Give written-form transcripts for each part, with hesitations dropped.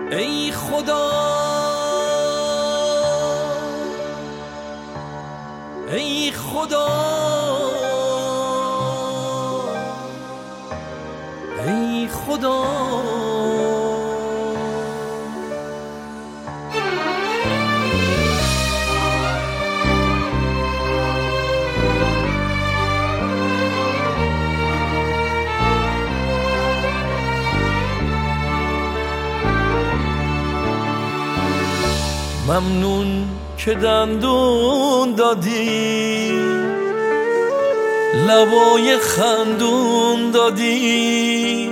ای خدا ای خدا ای خدا ممنون که دندون دادی، لبای خندون دادی،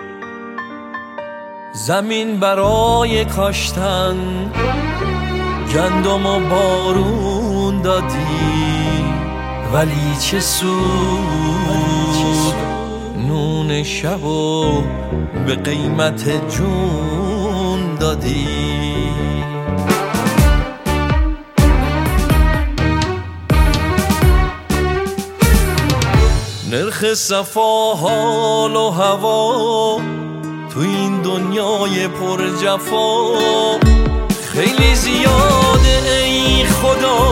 زمین برای کاشتن گندم و بارون دادی. ولی چه سود نون شبو به قیمت جون دادی. نرخ صفا حال و هوا تو این دنیای پر جفا خیلی زیاده. ای خدا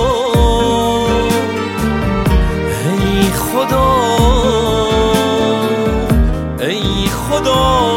ای خدا ای خدا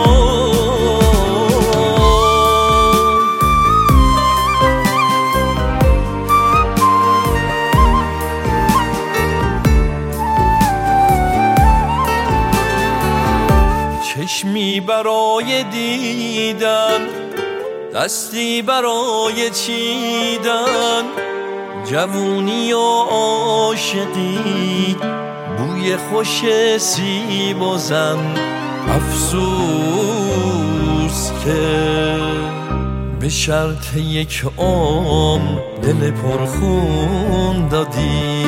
چشمی برای دیدن، دستی برای چیدن، جوونی و عاشقی، بوی خوش سیب و زن. افسوس که به شرط یک عمر دل پرخون دادی.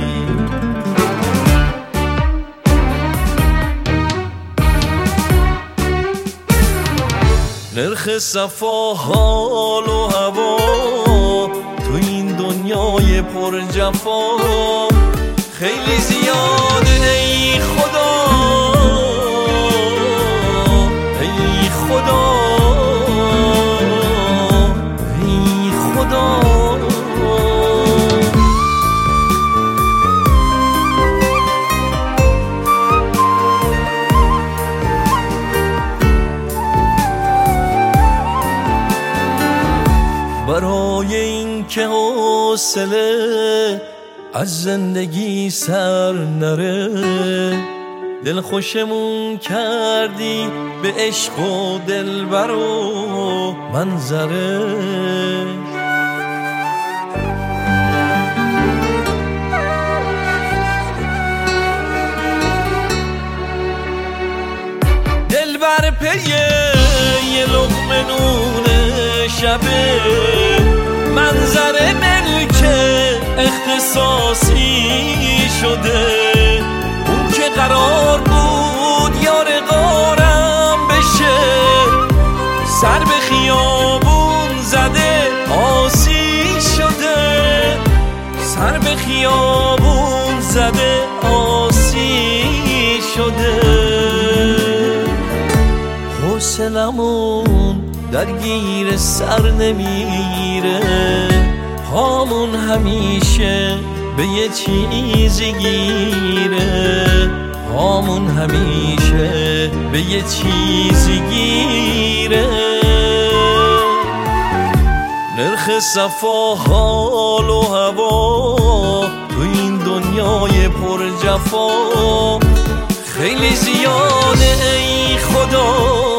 نرخ صفا حال و هوا تو این دنیای پر جفا خیلی زیاده. ای خدا ای خدا ای خدا برای این که حوصله از زندگی سر نره، دل خوشمون کردی به عشق و دلبر و منظره. دلبر پیه یه لقمه نون شبه، منظر ملک اختصاصی شده. اون که قرار بود یار غارم بشه، سر به خیابون زده آسی شده، سر به خیابون زده آسی شده. حوصلمون درگیر سر نمیره، پامون همیشه به یه چیزی گیره، پامون همیشه به یه چیزی گیره. نرخ صفا حال و هوا تو این دنیای پر جفا خیلی زیاده. ای خدا